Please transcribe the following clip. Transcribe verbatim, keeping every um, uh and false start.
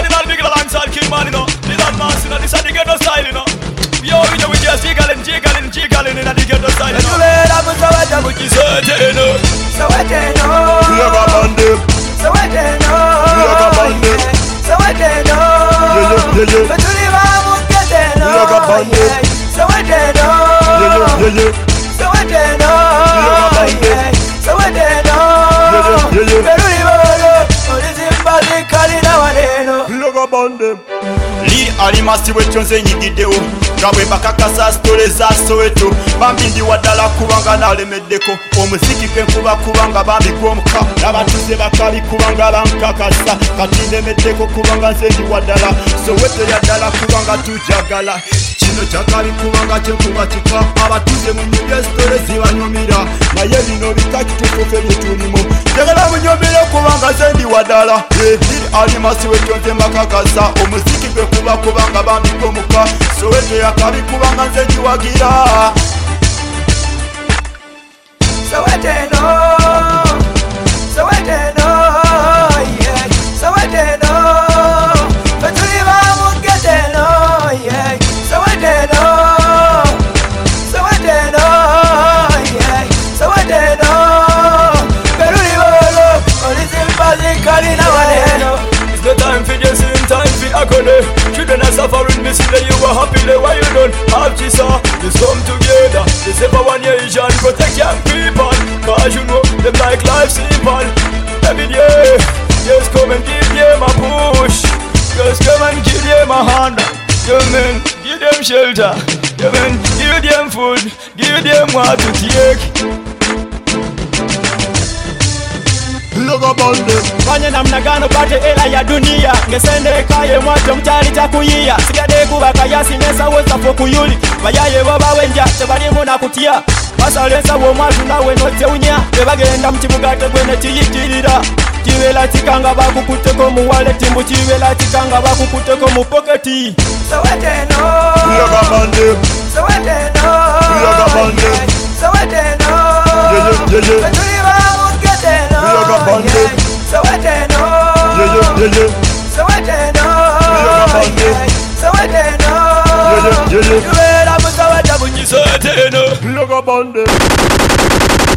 man in all big alongside King Man, you know. This that man, you know, this is the ghetto style, you know. Yo, you know, we just jiggling, jiggling, jiggling in the ghetto style, you know. So what they know? Look up on them. So what they know? Look up on them. So what they know? Yeah, yeah, yeah, But to live on get they know. Look up on them. So what they know? yeah, yeah, yeah, So what they know? Look up on them. So what they know? yeah, yeah, yeah. Pero live on oh, this is body calling our name. Look up on them. Li alimasi wetonze nyigidewo Gabwe bakakasa stole za Soweto Bambi ndi wadala kubanga nalemeddeko Omuziki kenkuba kubanga bambi gwomuka N'abatuze bakabi kubanga bankakasa Kati ndemeddeko kubanga nze ndi wadala Soweto yaddala kubanga tujagala Kino kyakabi kubanga kyenkuba kika Abatuze mu nyumya stole zibanyumira Naye bino bitakituufu ffe bye tulimu Njagala munyumire kubanga nze ndi wadala Li alimasi wetonze mbakakasa Omuziki kuba kubanga bambi gwomuka Soweto yakabi kubanga nze njiwagira So what they know? So what they know? Yeah. So what they know? But to live on get they know. Yeah. So what they know? So what they know? Yeah. So what they know? Pero live on oh, this is body calling our name. It's the time for the same time for agony. Children are suffering, missing that you were happy. Then why you don't have Jesus? Let's come together. Let's have one nation, protect young people. Cause you know them like life simple. Every day, just come and give them a push. Just come and give them a hand. You man, give them shelter. You man, give them food. Give them what to take. Look up on them. Fanya namna gani upate hela ya dunia. Ngesende kaye mwacho mchali chakuyiya. Sigade kubaka yasi nesa weza fokuyuli. Bayaye baba wenja tebalimu na kutia. Basalesa wo mwatu nawe note unya. Tebagenda mchibugate gwene chiyitirira. Chiwela chikanga bakukuteko mu wallet mbu chiwela chikanga bakukuteko mu pocketi. So what they know? Look up on them. So what they know? Look up on them. So what they know? Yeah, yeah, yeah, yeah. But to live on get they know. Look up on them. So what they know? Yeah, yeah, yeah, yeah. So what they know? Look up on them. So what they know? Yeah, yeah, yeah, yeah. You better put our double, you say, Look up on them.